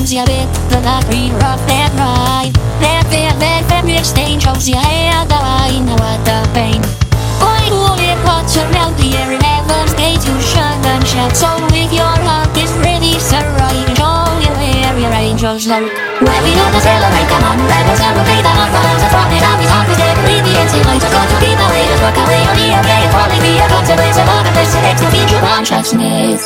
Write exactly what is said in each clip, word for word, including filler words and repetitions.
angels, yeah, bit the lucky rock that ride. That fair, that fabric angels, yeah, hair the line, what the pain. Boy, who it what's around the air in heaven's gate, you shine and shout. So if your heart is ready, sir, I can show you where your angels lurk. Well, we gotta celebrate, come on, let us celebrate the heart of the front and of his heart is dead. Radiance in light, just got to keep away, just work away on the air, and falling be a consequence of all the best selects to feed your consciousness.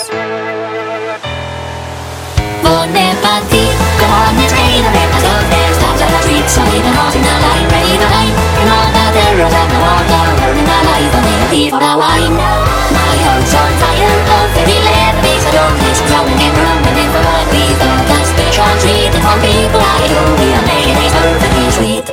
Bon appetit, come on, let's rain the red, let's go there, stop the street, so we can hold in the light, ready the light, and all the terrors of the water, burning the life of me, for the wine. My heart's on fire, love, baby, let the beast adore this, growing and rumbling for what we thought, that special treat, and for people I do, we are making it perfectly sweet.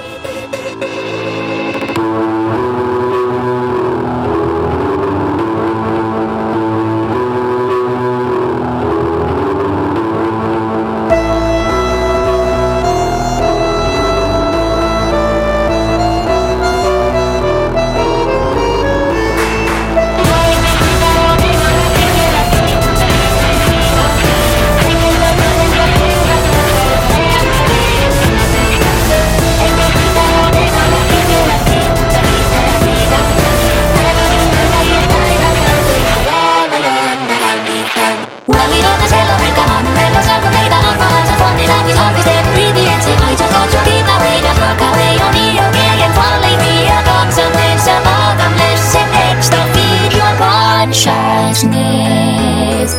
Consciousness.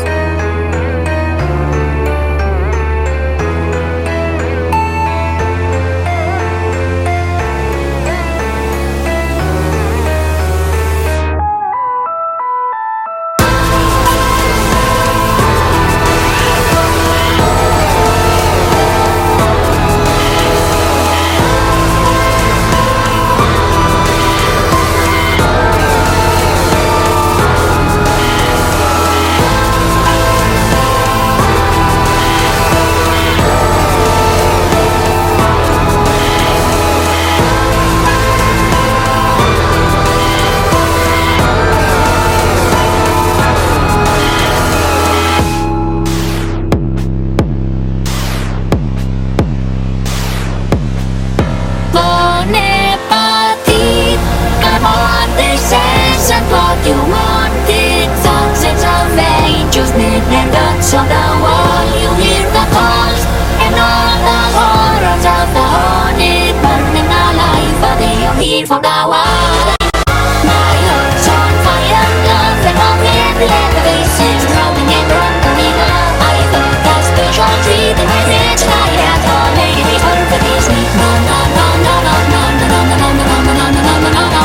You want it, thousands of angels knit and dance on the wall. You hear the calls and all the horrors of the haunted, burning alive, but they are here for the wall. My heart's on fire, love and all every letter faces growing and rumbling up. I thought that special treat in my rich I had all made it perfectly sweet. No, no, no, no, no, no, no, no, no, no, no, no, no, no, no, no, no, no.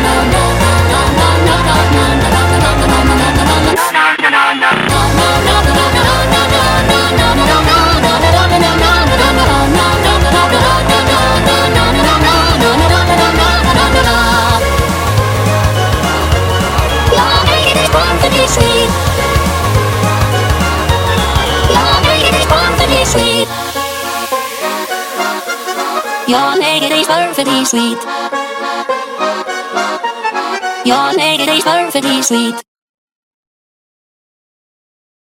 Sweet. You're making it perfectly sweet. You're making it perfectly sweet. You're making it perfectly sweet.